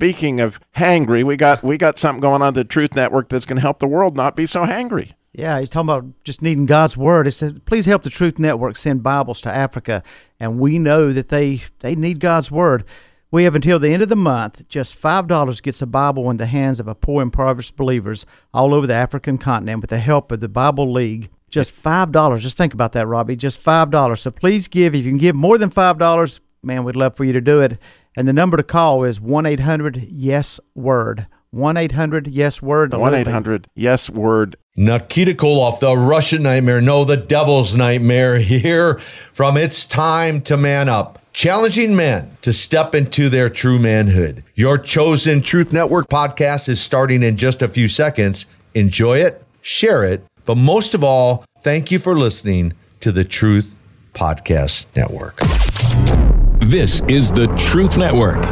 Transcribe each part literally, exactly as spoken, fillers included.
speaking of hangry, we got we got something going on at the Truth Network that's going to help the world not be so hangry. Yeah, he's talking about just needing God's word. It says, please help the Truth Network send Bibles to Africa. And we know that they, they need God's word. We have until the end of the month. Just five dollars gets a Bible in the hands of a poor, impoverished believers all over the African continent with the help of the Bible League. Just five dollars. Just think about that, Robbie. Just five dollars. So please give. If you can give more than five dollars, man, we'd love for you to do it. And the number to call is one eight hundred yes word. one eight hundred yes word. one eight hundred yes word. Nikita Koloff, the Russian nightmare, no, the devil's nightmare, here from It's Time to Man Up, challenging men to step into their true manhood. Your chosen Truth Network podcast is starting in just a few seconds. Enjoy it, share it, but most of all, thank you for listening to the Truth Podcast Network. This is the Truth Network.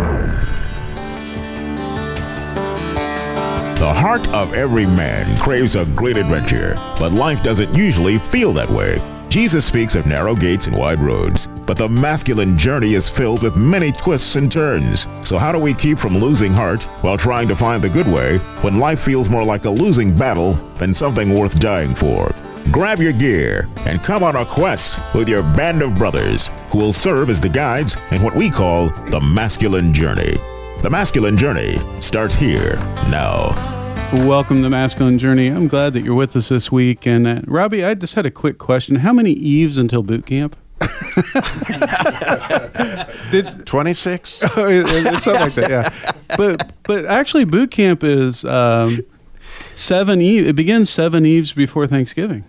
The heart of every man craves a great adventure, but life doesn't usually feel that way. Jesus speaks of narrow gates and wide roads, but the masculine journey is filled with many twists and turns. So how do we keep from losing heart while trying to find the good way when life feels more like a losing battle than something worth dying for? Grab your gear and come on a quest with your band of brothers who will serve as the guides in what we call the masculine journey. The masculine journey starts here now. Welcome to Masculine Journey. I'm glad that you're with us this week. And uh, Robbie, I just had a quick question. How many eves until boot camp? Did twenty-six? Oh, it, it's something like that, yeah. But but actually, boot camp is um, seven eves. It begins seven eves before Thanksgiving.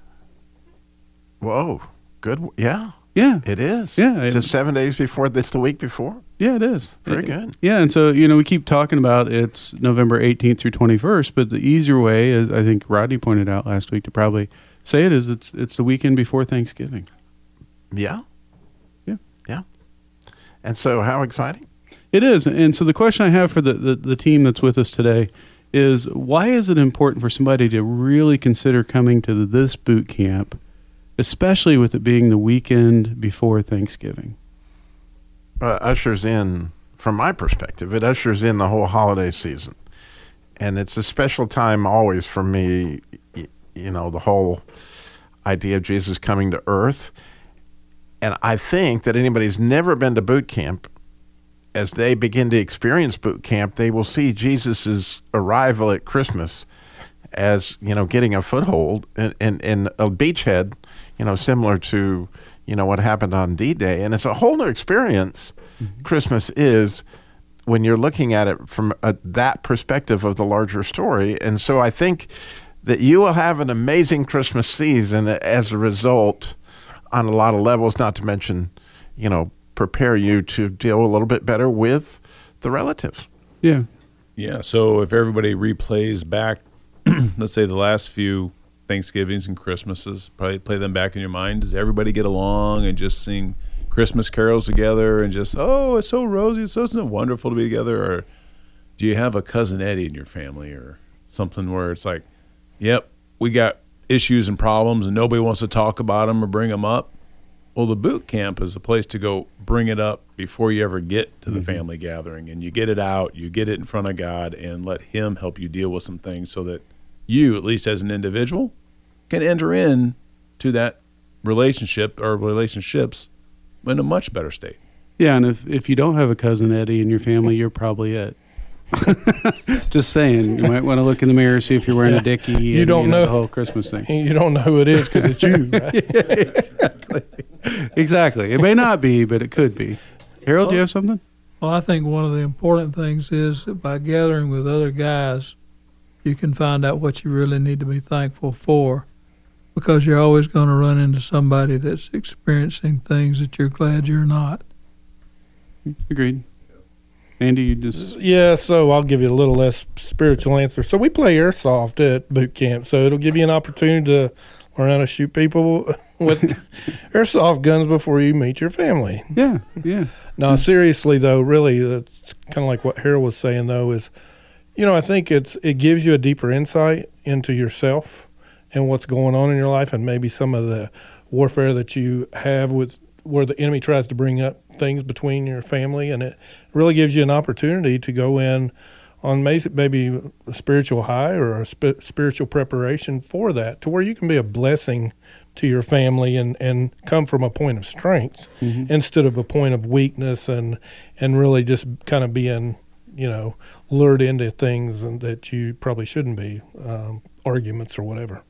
Whoa, good. Yeah. Yeah. It is. Yeah. Just seven days before, this the week before? Yeah, it is. Very it, good. Yeah, and so, you know, we keep talking about it's November eighteenth through twenty-first, but the easier way, as I think Rodney pointed out last week, to probably say it is it's it's the weekend before Thanksgiving. Yeah. Yeah. Yeah. And so how exciting? It is. And so the question I have for the, the, the team that's with us today is, why is it important for somebody to really consider coming to this boot camp, especially with it being the weekend before Thanksgiving? Uh, ushers in, from my perspective, it ushers in the whole holiday season. And it's a special time always for me, y- you know, the whole idea of Jesus coming to earth. And I think that anybody who's never been to boot camp, as they begin to experience boot camp, they will see Jesus's arrival at Christmas as, you know, getting a foothold in, in, in a beachhead, you know, similar to, you know, what happened on D-Day. And it's a whole new experience, mm-hmm. Christmas is, when you're looking at it from a, that perspective of the larger story. And so I think that you will have an amazing Christmas season as a result on a lot of levels, not to mention, you know, prepare you to deal a little bit better with the relatives. Yeah. Yeah, so if everybody replays back, let's say the last few Thanksgivings and Christmases, probably play them back in your mind. Does everybody get along and just sing Christmas carols together and just, oh, it's so rosy, it's so, isn't it wonderful to be together? Or do you have a Cousin Eddie in your family or something where it's like, yep, we got issues and problems and nobody wants to talk about them or bring them up? Well, the boot camp is a place to go bring it up before you ever get to the mm-hmm. family gathering, and you get it out, you get it in front of God, and let Him help you deal with some things so that you, at least as an individual, can enter in to that relationship or relationships in a much better state. Yeah, and if, if you don't have a Cousin Eddie in your family, you're probably it. Just saying, you might want to look in the mirror, see if you're wearing yeah. a dickie. You and, don't you know, know the whole Christmas thing. You don't know who it is because it's you, right? Yeah, exactly. Exactly. It may not be, but it could be. Harold, well, do you have something? Well, I think one of the important things is that by gathering with other guys, you can find out what you really need to be thankful for, because you're always going to run into somebody that's experiencing things that you're glad you're not. Agreed. Andy, you just... Yeah, so I'll give you a little less spiritual answer. So we play airsoft at boot camp, so it'll give you an opportunity to learn how to shoot people with airsoft guns before you meet your family. Yeah, yeah. No, seriously, though, really, that's kind of like what Harold was saying, though, is, you know, I think it's it gives you a deeper insight into yourself and what's going on in your life, and maybe some of the warfare that you have with where the enemy tries to bring up things between your family, and it really gives you an opportunity to go in on maybe a spiritual high or a sp- spiritual preparation for that, to where you can be a blessing to your family and, and come from a point of strength mm-hmm. instead of a point of weakness, and and really just kind of being, you know, lured into things and that you probably shouldn't be, um, arguments or whatever.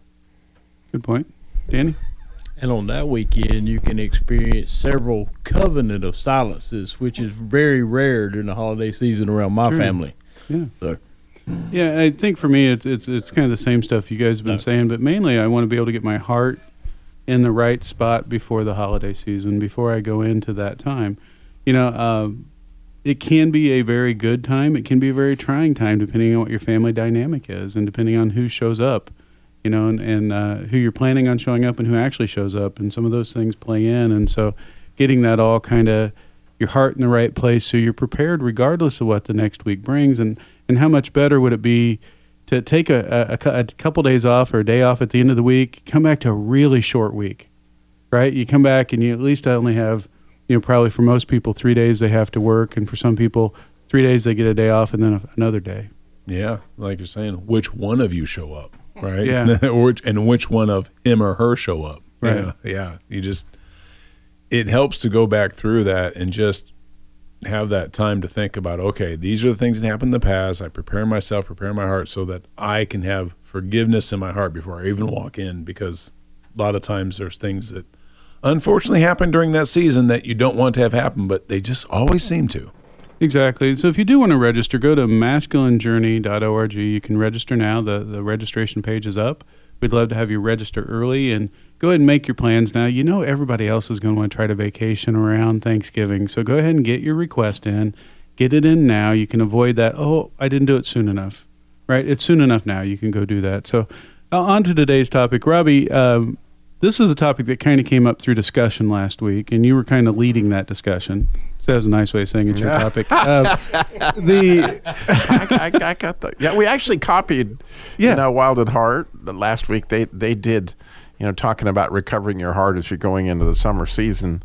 Good point. Danny? And on that weekend, you can experience several covenant of silences, which is very rare during the holiday season around my True. family. Yeah. So. Yeah, I think for me, it's it's it's kind of the same stuff you guys have been no. saying, but mainly I want to be able to get my heart in the right spot before the holiday season, before I go into that time. You know, uh, it can be a very good time. It can be a very trying time, depending on what your family dynamic is and depending on who shows up, you know, and, and uh, who you're planning on showing up and who actually shows up. And some of those things play in. And so getting that all kind of your heart in the right place so you're prepared regardless of what the next week brings. And, and how much better would it be to take a, a, a couple days off or a day off at the end of the week, come back to a really short week, right? You come back and you at least only have, you know, probably for most people, three days they have to work. And for some people, three days they get a day off and then another day. Yeah, like you're saying, which one of you show up, right? Yeah. or, and which one of him or her show up. Right. Yeah, yeah. You just, it helps to go back through that and just have that time to think about, okay, these are the things that happened in the past. I prepare myself, prepare my heart so that I can have forgiveness in my heart before I even walk in, because a lot of times there's things that unfortunately happen during that season that you don't want to have happen, but they just always seem to. Exactly. So if you do want to register, go to masculine journey dot org. You can register now. The, the registration page is up. We'd love to have you register early and go ahead and make your plans now. You know everybody else is going to want to try to vacation around Thanksgiving, so go ahead and get your request in. Get it in now. You can avoid that, oh, I didn't do it soon enough, right? It's soon enough now. You can go do that. So uh, on to today's topic. Robbie, um, this is a topic that kind of came up through discussion last week, and you were kind of leading that discussion. So that's a nice way of saying it's your Yeah. topic. Uh, the I, I, I got the yeah. We actually copied, Yeah. you know, Wild at Heart. The last week they they did, you know, talking about recovering your heart as you're going into the summer season.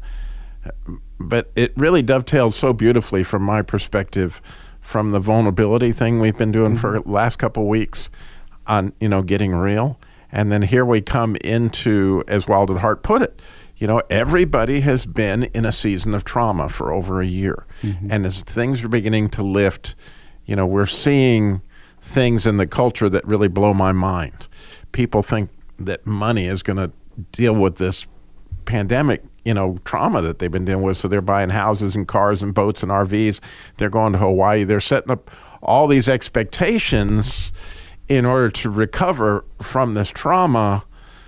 But it really dovetailed so beautifully from my perspective, from the vulnerability thing we've been doing Mm-hmm. for the last couple of weeks on, you know, getting real. And then here we come into, as Wild at Heart put it, you know, everybody has been in a season of trauma for over a year. Mm-hmm. And as things are beginning to lift, you know, we're seeing things in the culture that really blow my mind. People think that money is going to deal with this pandemic, you know, trauma that they've been dealing with. So they're buying houses and cars and boats and R Vs. They're going to Hawaii. They're setting up all these expectations in order to recover from this trauma,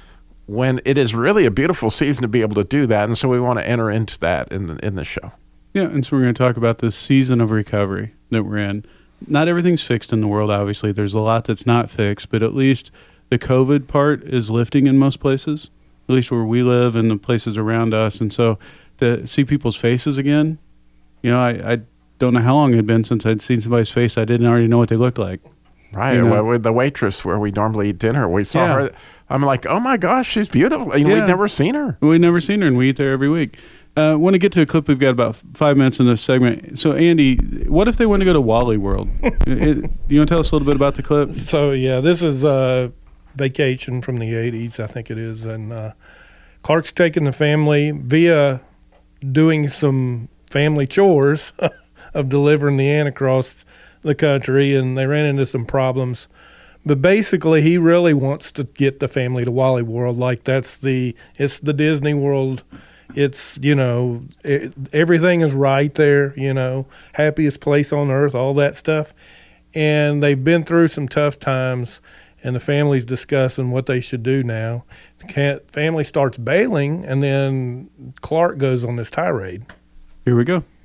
when it is really a beautiful season to be able to do that. And so we want to enter into that in the, in the show. Yeah, and so we're going to talk about this season of recovery that we're in. Not everything's fixed in the world, obviously. There's a lot that's not fixed, but at least the COVID part is lifting in most places, at least where we live and the places around us. And so to see people's faces again, you know, I, I don't know how long it had been since I'd seen somebody's face I didn't already know what they looked like. Right. You know? Well, with the waitress where we normally eat dinner, we saw Yeah. her. I'm like, oh my gosh, she's beautiful. And Yeah. we'd never seen her. We'd never seen her, and we eat there every week. I uh, want to get to a clip. We've got about five minutes in this segment. So, Andy, what if they want to go to Wally World? it, you want to tell us a little bit about the clip? So, yeah, this is a vacation from the eighties, I think it is. And uh, Clark's taking the family via doing some family chores of delivering the aunt across the country, and they ran into some problems. But basically, he really wants to get the family to Wally World. Like, that's the, it's the Disney World. It's, you know, it, everything is right there, you know, happiest place on earth, all that stuff. And they've been through some tough times, and the family's discussing what they should do now. The family starts bailing, and then Clark goes on this tirade. Here we go.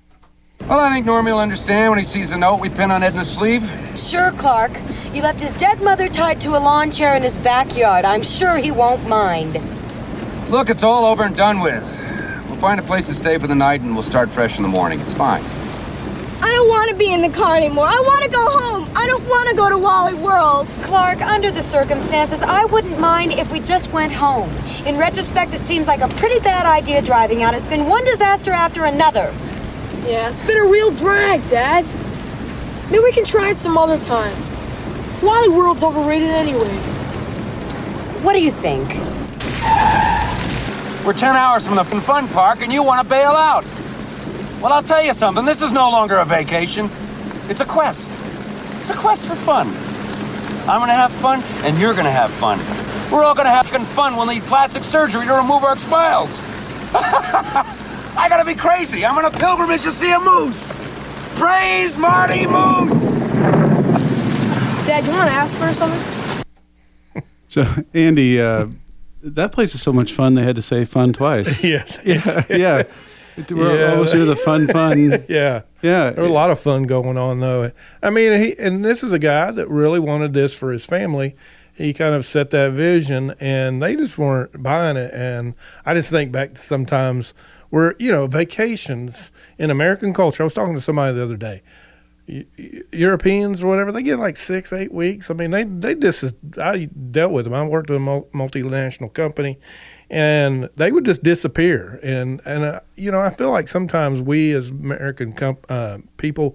Well, I think Normie will understand when he sees the note we pin on Edna's sleeve. Sure, Clark. You left his dead mother tied to a lawn chair in his backyard. I'm sure he won't mind. Look, it's all over and done with. We'll find a place to stay for the night, and we'll start fresh in the morning. It's fine. I don't want to be in the car anymore. I want to go home. I I don't want to go to Wally World. Clark, under the circumstances, I wouldn't mind if we just went home. In retrospect, it seems like a pretty bad idea driving out. It's been one disaster after another. Yeah, it's been a real drag, Dad. Maybe we can try it some other time. Wally World's overrated anyway. What do you think? We're ten hours from the fun park and you want to bail out. Well, I'll tell you something. This is no longer a vacation. It's a quest. It's a quest for fun. I'm going to have fun and you're going to have fun. We're all going to have fun. We'll need plastic surgery to remove our smiles. I got to be crazy. I'm on a pilgrimage to see a moose. Praise Marty Moose! Dad, you want to ask for something? So, Andy, uh, that place is so much fun, they had to say fun twice. yeah. Yeah. yeah. We're Yeah. almost near the fun, fun. yeah. Yeah. There was a lot of fun going on, though. I mean, he and this is a guy that really wanted this for his family. He kind of set that vision, and they just weren't buying it. And I just think back to sometimes where, you know, vacations in American culture. I was talking to somebody the other day. Europeans or whatever, they get like six, eight weeks. I mean, they they just I dealt with them. I worked with a multinational company, and they would just disappear. And and uh, you know, I feel like sometimes we as American comp, uh, people,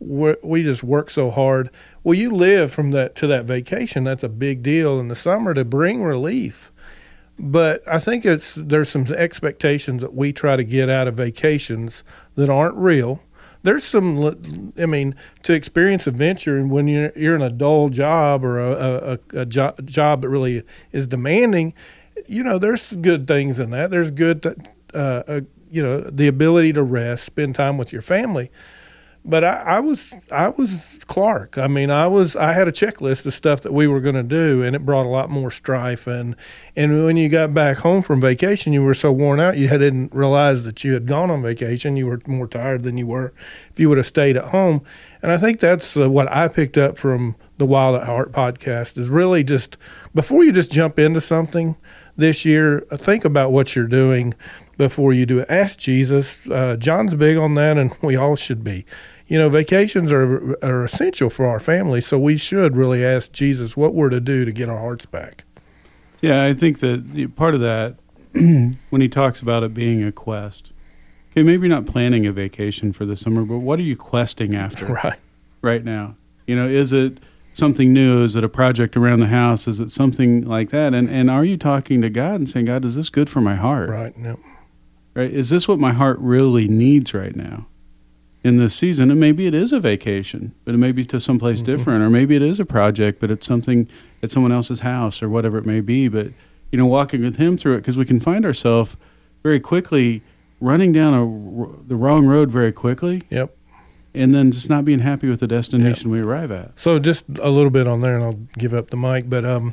we just work so hard. Well, you live from that to that vacation. That's a big deal in the summer to bring relief. But I think it's there's some expectations that we try to get out of vacations that aren't real. There's some, I mean, to experience adventure when you're, you're in a dull job or a, a, a jo- job that really is demanding, you know, there's good things in that. There's good, uh, uh, you know, the ability to rest, spend time with your family. But I, I was I was Clark. I mean, I was I had a checklist of stuff that we were going to do, and it brought a lot more strife. And and when you got back home from vacation, you were so worn out, you didn't realize that you had gone on vacation. You were more tired than you were if you would have stayed at home. And I think that's uh, what I picked up from the Wild at Heart podcast is really just before you just jump into something this year, think about what you're doing before you do it. Ask Jesus. Uh, John's big on that, and we all should be. You know, vacations are are essential for our family, so we should really ask Jesus what we're to do to get our hearts back. Yeah, I think that part of that, when he talks about it being a quest, okay, maybe you're not planning a vacation for the summer, but what are you questing after right, right now? You know, is it something new? Is it a project around the house? Is it something like that? And and are you talking to God and saying, God, is this good for my heart? Right, yep. Right? Is this what my heart really needs right now? In this season, and maybe it is a vacation, but it may be to someplace mm-hmm. different, or maybe it is a project, but it's something at someone else's house or whatever it may be. But, you know, walking with him through it, because we can find ourselves very quickly running down a, the wrong road very quickly. Yep. And then just not being happy with the destination yep. we arrive at. So just a little bit on there, and I'll give up the mic, but um,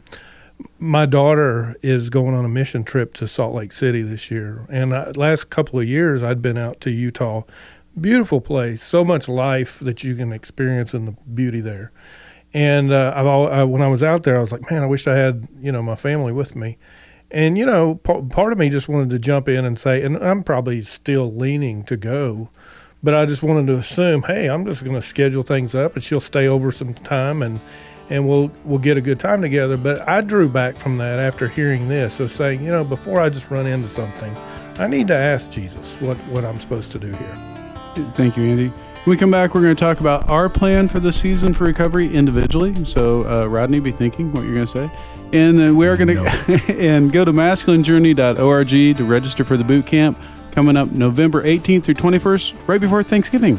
my daughter is going on a mission trip to Salt Lake City this year. And I, last couple of years, I'd been out to Utah. Beautiful place, so much life that you can experience in the beauty there. And uh, I've all, I, when I was out there, I was like, man, I wish I had, you know, my family with me. And, you know, p- part of me just wanted to jump in and say, and I'm probably still leaning to go, but I just wanted to assume, hey, I'm just going to schedule things up and she'll stay over some time and, and we'll we'll get a good time together. But I drew back from that after hearing this, of saying, you know, before I just run into something, I need to ask Jesus what, what I'm supposed to do here. Thank you, Andy. When we come back, we're going to talk about our plan for the season for recovery individually. So, uh, Rodney, be thinking what you're going to say. And then we're going to no. and go to masculine journey dot org to register for the boot camp coming up November eighteenth through twenty-first, right before Thanksgiving.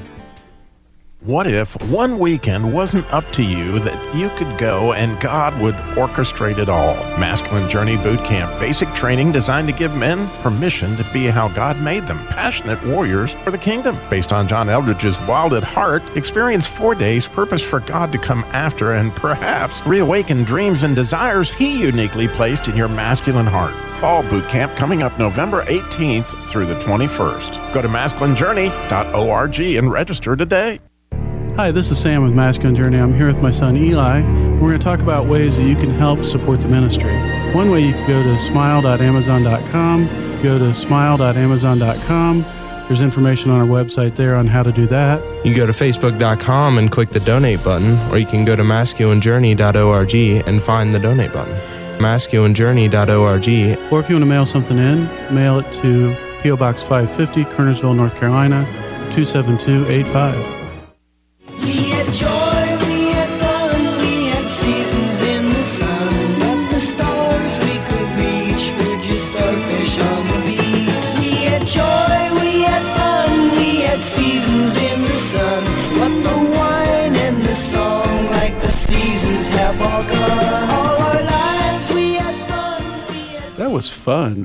What if one weekend wasn't up to you, that you could go and God would orchestrate it all? Masculine Journey Boot Camp, basic training designed to give men permission to be how God made them, passionate warriors for the kingdom. Based on John Eldridge's Wild at Heart, experience four days purpose for God to come after and perhaps reawaken dreams and desires He uniquely placed in your masculine heart. Fall Boot Camp coming up November eighteenth through the twenty-first. Go to masculine journey dot org and register today. Hi, this is Sam with Masculine Journey. I'm here with my son Eli. We're going to talk about ways that you can help support the ministry. One way, you can go to smile dot amazon dot com, go to smile dot amazon dot com, There's information on our website there on how to do that. You can go to facebook dot com and click the donate button, or you can go to masculine journey dot org and find the donate button. masculine journey dot org. Or if you want to mail something in, mail it to P O Box five fifty, Kernersville, North Carolina, two seven two eight five. We had joy, we had fun, we had seasons in the sun, but the stars we could reach were just starfish on the beach. We had joy, we had fun, we had seasons in the sun, but the wine and the song, like the seasons, have all gone. All our lives we had fun, we had That was fun.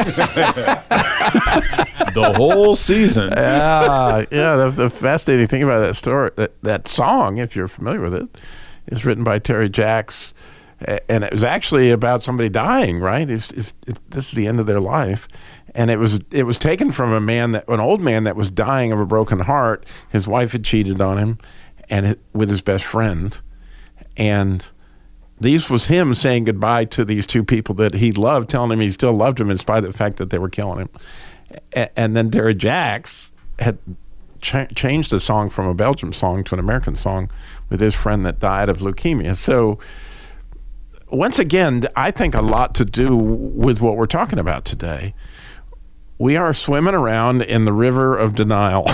The whole season. Yeah, yeah. The, the fascinating thing about that story, that, that song, if you're familiar with it, is written by Terry Jacks, and it was actually about somebody dying. Right? It's, it's, it, this is the end of their life, and it was it was taken from a man that an old man that was dying of a broken heart. His wife had cheated on him, and it, with his best friend, and these was him saying goodbye to these two people that he loved, telling him he still loved him in spite of the fact that they were killing him. And then Terry Jacks had ch- changed the song from a Belgian song to an American song with his friend that died of leukemia. So once again, I think a lot to do with what we're talking about today. We are swimming around in the river of denial.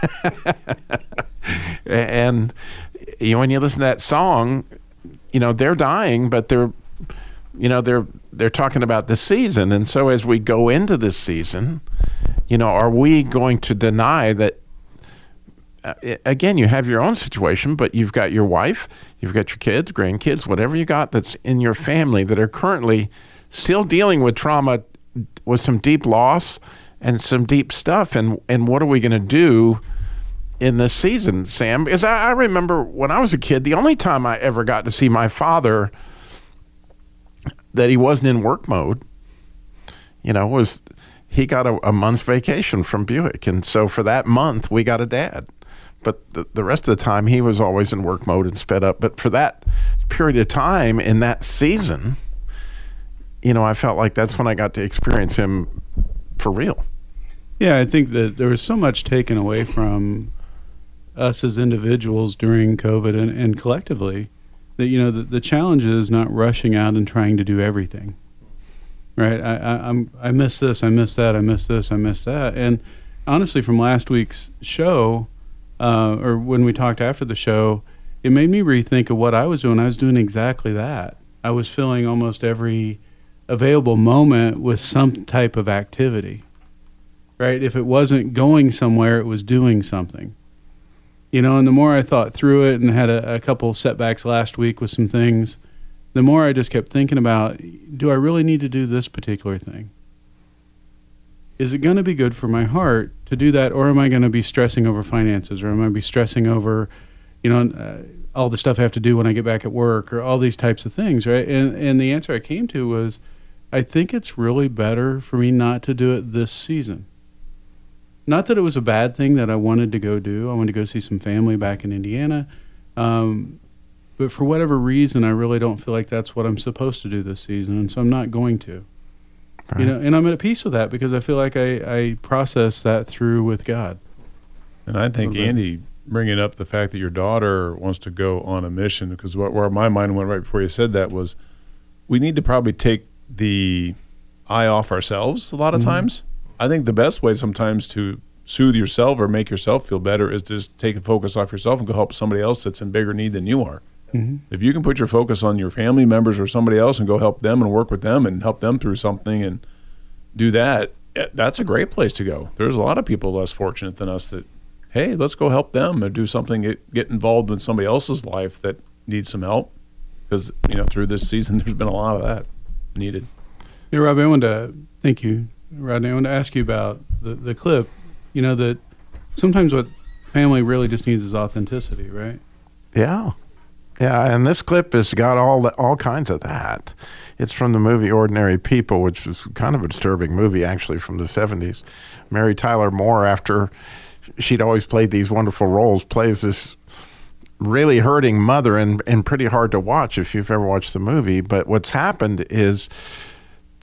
And you know, when you listen to that song, you know, they're dying, but they're, you know, they're they're talking about the season. And so as we go into this season, you know, are we going to deny that, uh, again, you have your own situation, but you've got your wife, you've got your kids, grandkids, whatever you got that's in your family that are currently still dealing with trauma, with some deep loss and some deep stuff. And, and what are we going to do in this season, Sam? Because I, I remember when I was a kid, the only time I ever got to see my father that he wasn't in work mode, you know, was he got a, a month's vacation from Buick. And so for that month, we got a dad. But the, the rest of the time, he was always in work mode and sped up. But for that period of time in that season, you know, I felt like that's when I got to experience him for real. Yeah, I think that there was so much taken away from us as individuals during COVID and, and collectively that, you know, the, the challenge is not rushing out and trying to do everything. Right? I, I, I'm, I miss this, I miss that, I miss this, I miss that. And honestly, from last week's show, uh, or when we talked after the show, it made me rethink of what I was doing. I was doing exactly that. I was filling almost every available moment with some type of activity. Right? If it wasn't going somewhere, it was doing something. You know, and the more I thought through it and had a, a couple setbacks last week with some things, the more I just kept thinking about, do I really need to do this particular thing? Is it going to be good for my heart to do that, or am I going to be stressing over finances, or am I going to be stressing over, you know, uh, all the stuff I have to do when I get back at work, or all these types of things, right? And and the answer I came to was, I think it's really better for me not to do it this season. Not that it was a bad thing that I wanted to go do. I wanted to go see some family back in Indiana. Um, but for whatever reason, I really don't feel like that's what I'm supposed to do this season, and so I'm not going to. Right. You know, and I'm at peace with that because I feel like I, I process that through with God. And I think, Andy, bringing up the fact that your daughter wants to go on a mission, because what, where my mind went right before you said that was we need to probably take the eye off ourselves a lot of mm-hmm. times. I think the best way sometimes to soothe yourself or make yourself feel better is to just take the focus off yourself and go help somebody else that's in bigger need than you are. Mm-hmm. If you can put your focus on your family members or somebody else and go help them and work with them and help them through something and do that, that's a great place to go. There's a lot of people less fortunate than us that, hey, let's go help them or do something, get, get involved in somebody else's life that needs some help. Because, you know, through this season, there's been a lot of that needed. Yeah, Robbie, I wanted to, thank you, Rodney, I wanted to ask you about the, the clip, you know, that sometimes what family really just needs is authenticity, right? Yeah. Yeah, and this clip has got all the, all kinds of that. It's from the movie Ordinary People, which was kind of a disturbing movie, actually, from the seventies. Mary Tyler Moore, after she'd always played these wonderful roles, plays this really hurting mother, and, and pretty hard to watch if you've ever watched the movie. But what's happened is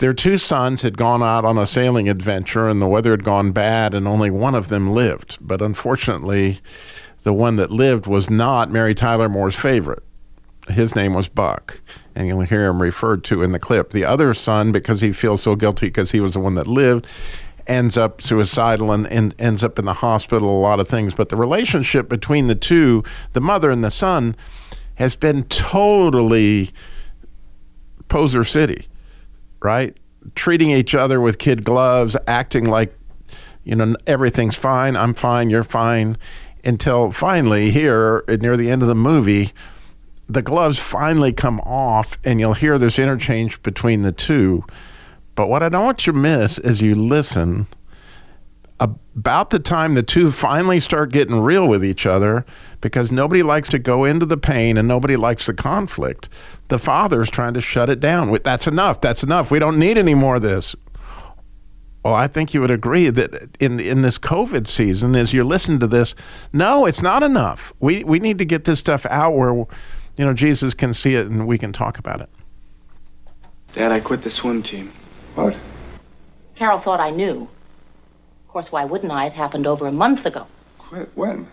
their two sons had gone out on a sailing adventure, and the weather had gone bad, and only one of them lived. But unfortunately, the one that lived was not Mary Tyler Moore's favorite. His name was Buck, and you'll hear him referred to in the clip. The other son, because he feels so guilty because he was the one that lived, ends up suicidal and, and ends up in the hospital, a lot of things. But the relationship between the two, the mother and the son, has been totally poser city, right? Treating each other with kid gloves, acting like, you know, everything's fine, I'm fine, you're fine, until finally here near the end of the movie, the gloves finally come off and you'll hear this interchange between the two. But what I don't want you to miss as you listen, about the time the two finally start getting real with each other, because nobody likes to go into the pain and nobody likes the conflict, the father's trying to shut it down. That's enough. That's enough. We don't need any more of this. Well, I think you would agree that in in this COVID season, as you listen to this, no, it's not enough. We we need to get this stuff out where, you know, Jesus can see it and we can talk about it. Dad, I quit the swim team. What? Carol thought I knew. Of course, why wouldn't I? It happened over a month ago. Quit? When?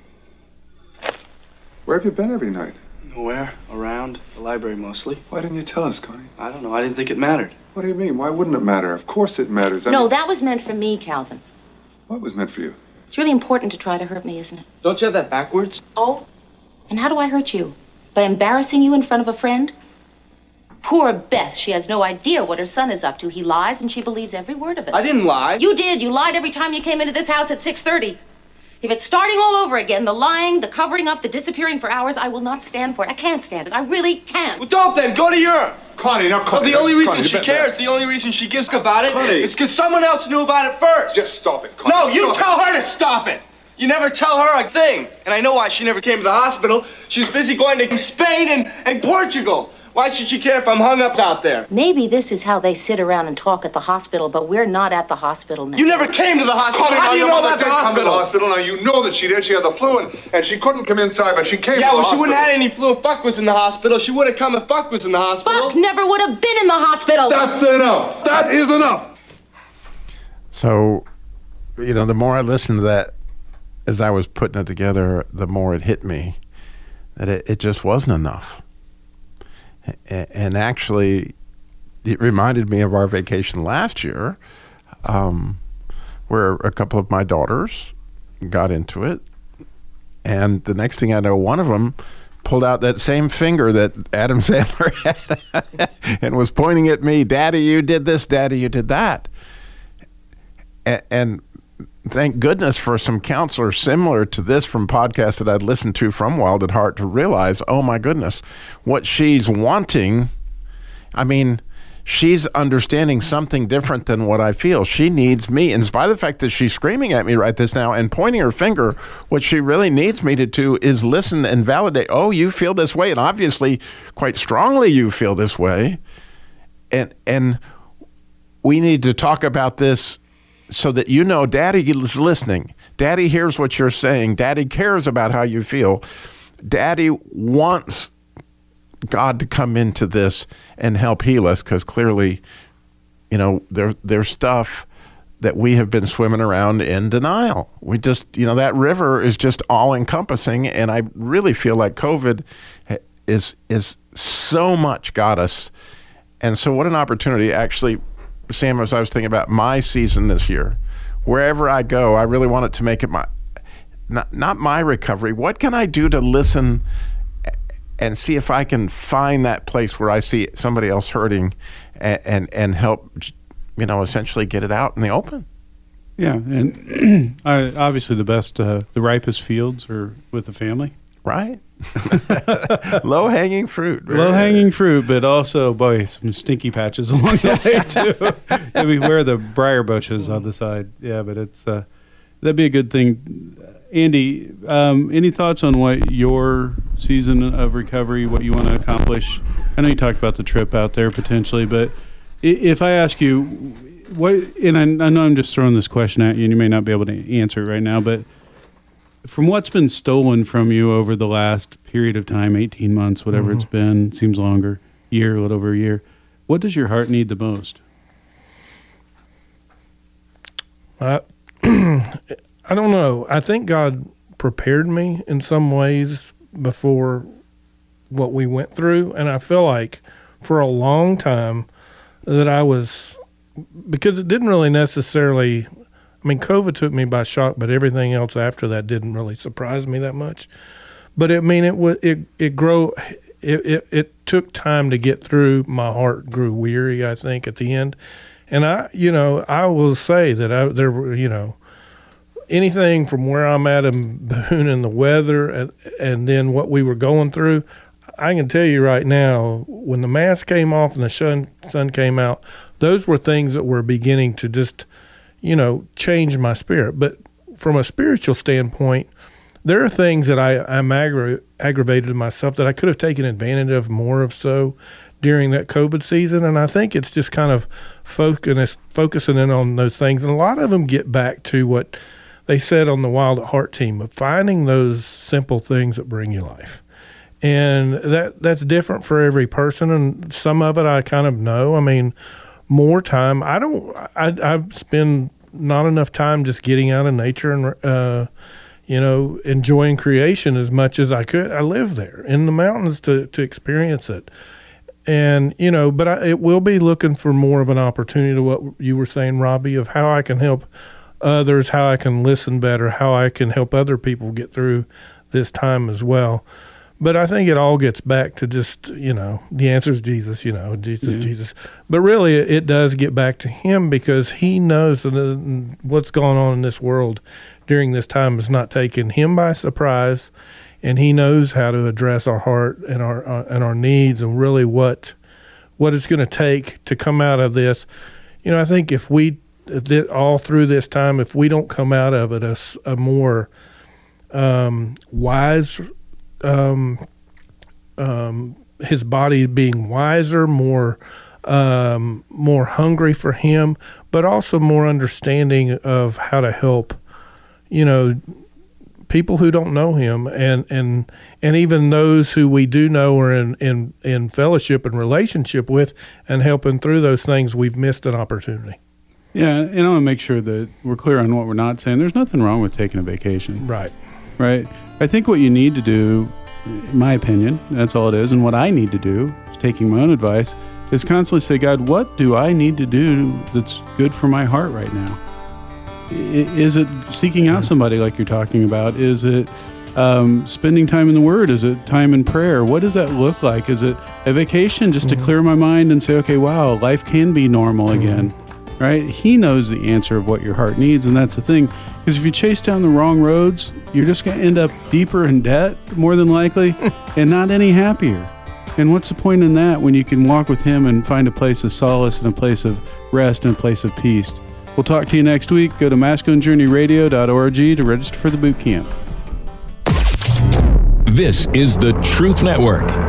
Where have you been every night? Nowhere. Around. The library mostly. Why didn't you tell us, Connie? I don't know. I didn't think it mattered. What do you mean? Why wouldn't it matter? Of course it matters. I no, mean, that was meant for me, Calvin. what was meant for you? It's really important to try to hurt me, isn't it? Don't you have that backwards? Oh? And how do I hurt you? By embarrassing you in front of a friend? Poor Beth. She has no idea what her son is up to. He lies and she believes every word of it. I didn't lie. You did. You lied every time you came into this house at six thirty. If it's starting all over again, the lying, the covering up, the disappearing for hours, I will not stand for it. I can't stand it. I really can't. Well, don't then. Go to Europe. Connie, now, Connie. Well, the only reason Connie, she you bet- cares, the only reason she gives about it, Connie. is because someone else knew about it first. Just stop it, Connie. No, you Stop tell it. her to stop it. You never tell her a thing. And I know why she never came to the hospital. She's busy going to Spain and, and Portugal. Why should she care if I'm hung up out there? Maybe this is how they sit around and talk at the hospital, but we're not at the hospital now. You never came to the hospital. Connie, How now do you your know mother about the did come to the hospital? hospital. Now, you know that she did. She had the flu, and, and she couldn't come inside, but she came Yeah, to the well, she hospital. wouldn't have had any flu if Buck was in the hospital. She would have come if Buck was in the hospital. Buck never would have been in the hospital. That's enough. That is enough. So, you know, the more I listened to that as I was putting it together, the more it hit me that it, it just wasn't enough. A- And actually, it reminded me of our vacation last year, um, where a couple of my daughters got into it. And the next thing I know, one of them pulled out that same finger that Adam Sandler had and was pointing at me, Daddy, you did this, Daddy, you did that. A- and thank goodness for some counselors similar to this from podcasts that I'd listened to from Wild at Heart to realize, oh my goodness, what she's wanting, I mean, she's understanding something different than what I feel. She needs me. In spite of the fact that she's screaming at me right this now and pointing her finger, what she really needs me to do is listen and validate, oh, you feel this way, and obviously quite strongly you feel this way. And and we need to talk about this so that you know Daddy is listening. Daddy hears what you're saying. Daddy cares about how you feel. Daddy wants God to come into this and help heal us, because clearly, you know, there there's stuff that we have been swimming around in denial. We just, you know, that river is just all encompassing, and I really feel like COVID is is so much got us. And so what an opportunity. Actually, Sam, as I was thinking about my season this year, wherever I go, I really want it to make it my, not, not my recovery. What can I do to listen and see if I can find that place where I see somebody else hurting and, and, and help, you know, essentially get it out in the open? Yeah, and I, obviously the best, uh, the ripest fields are with the family. Right. Low-hanging fruit. Low-hanging fruit, but also, boy, some stinky patches along the way, too. I mean, where are the briar bushes on the side? Yeah, but it's uh, that'd be a good thing. Andy, um, any thoughts on what your season of recovery, what you want to accomplish? I know you talked about the trip out there potentially, but if I ask you, what, and I, I know I'm just throwing this question at you, and you may not be able to answer it right now, but from what's been stolen from you over the last period of time, eighteen months, whatever Mhm. it's been, seems longer, year, a little over a year, what does your heart need the most? I, I don't know. I think God prepared me in some ways before what we went through. And I feel like for a long time that I was, because it didn't really necessarily, I mean, COVID took me by shock, but everything else after that didn't really surprise me that much. But it, I mean, it was, it, it grow, it, it, it took time to get through. My heart grew weary, I think, at the end. And I, you know, I will say that I, there were, you know, anything from where I'm at in Boone and the weather and, and then what we were going through, I can tell you right now, when the mask came off and the sun, sun came out, those were things that were beginning to just, you know, change my spirit. But from a spiritual standpoint, there are things that I, I'm aggra- aggravated myself that I could have taken advantage of more of so during that COVID season. And I think it's just kind of focus, focusing in on those things. And a lot of them get back to what they said on the Wild at Heart team of finding those simple things that bring you life. And that that's different for every person. And some of it I kind of know. I mean, more time. I don't, I, I spend not enough time just getting out in nature and, uh, you know, enjoying creation as much as I could. I live there in the mountains to, to experience it. And, you know, but I, it will be looking for more of an opportunity to what you were saying, Robbie, of how I can help others, how I can listen better, how I can help other people get through this time as well. But I think it all gets back to just, you know, the answer is Jesus, you know, Jesus, yeah. Jesus. But really it, it does get back to him because he knows that what's going on in this world during this time is not taking him by surprise. And he knows how to address our heart and our uh, and our needs and really what what it's going to take to come out of this. You know, I think if we, all through this time, if we don't come out of it a, a more um, wise Um, um, his body being wiser, more, um, more hungry for him, but also more understanding of how to help, you know, people who don't know him, and and and even those who we do know are in in in fellowship and relationship with, and helping through those things we've missed an opportunity. Yeah, and I want to make sure that we're clear on what we're not saying. There's nothing wrong with taking a vacation. Right. Right. I think what you need to do, in my opinion, that's all it is, and what I need to do, is taking my own advice, is constantly say, God, what do I need to do that's good for my heart right now? Is it seeking out somebody like you're talking about? Is it um, spending time in the Word? Is it time in prayer? What does that look like? Is it a vacation just mm-hmm. to clear my mind and say, okay, wow, life can be normal mm-hmm. again? Right? He knows the answer of what your heart needs, and that's the thing. Because if you chase down the wrong roads, you're just going to end up deeper in debt, more than likely, and not any happier. And what's the point in that when you can walk with him and find a place of solace and a place of rest and a place of peace? We'll talk to you next week. Go to masculine journey radio dot org to register for the boot camp. This is the Truth Network.